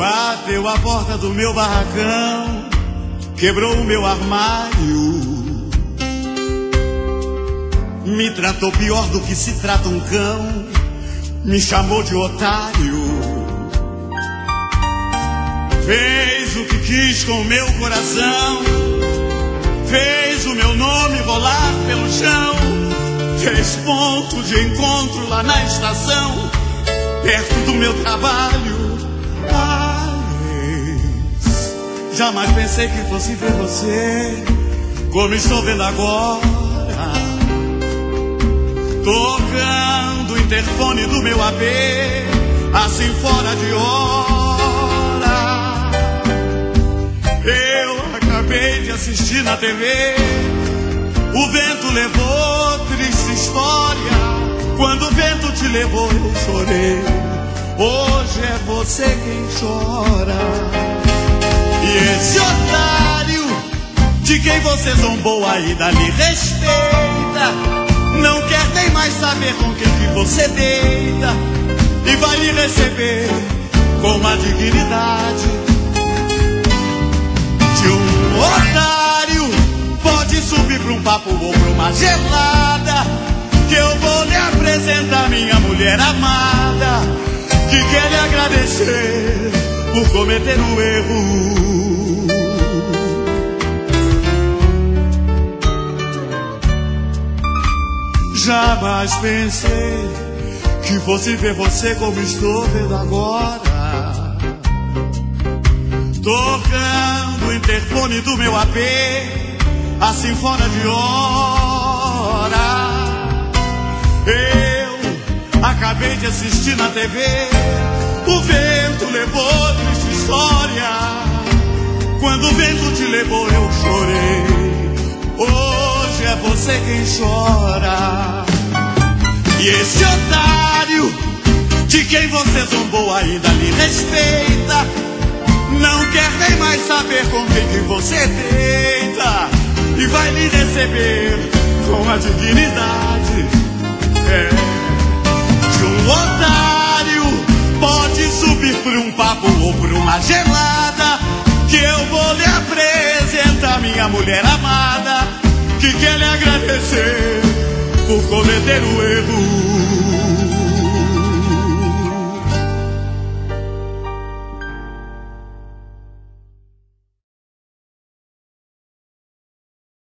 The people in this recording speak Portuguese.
Bateu a porta do meu barracão, quebrou o meu armário, me tratou pior do que se trata um cão, me chamou de otário. Fez o que quis com o meu coração, fez o meu nome rolar pelo chão, fez ponto de encontro lá na estação, perto do meu trabalho. Mas jamais pensei que fosse ver você como estou vendo agora, tocando o interfone do meu AP, assim fora de hora. Eu acabei de assistir na TV, o vento levou, triste história. Quando o vento te levou eu chorei, hoje é você quem chora. E esse otário de quem você zombou aí dali respeita, não quer nem mais saber com quem que você deita, e vai lhe receber com a dignidade de um otário. Pode subir pra um papo ou pra uma gelada, que eu vou lhe apresentar minha mulher amada, que quer lhe agradecer por cometer o erro. Jamais pensei que fosse ver você como estou vendo agora, tocando o interfone do meu AP, assim fora de hora. Eu acabei de assistir na TV, o vento levou triste história. Quando o vento te levou eu chorei, hoje é você quem chora. E esse otário de quem você zombou ainda lhe respeita, não quer nem mais saber com quem que você deita, e vai lhe receber com a dignidade de um otário. Pode subir por um papo ou por uma gelada, que eu vou lhe apresentar minha mulher amada, que quer lhe agradecer por cometer o erro.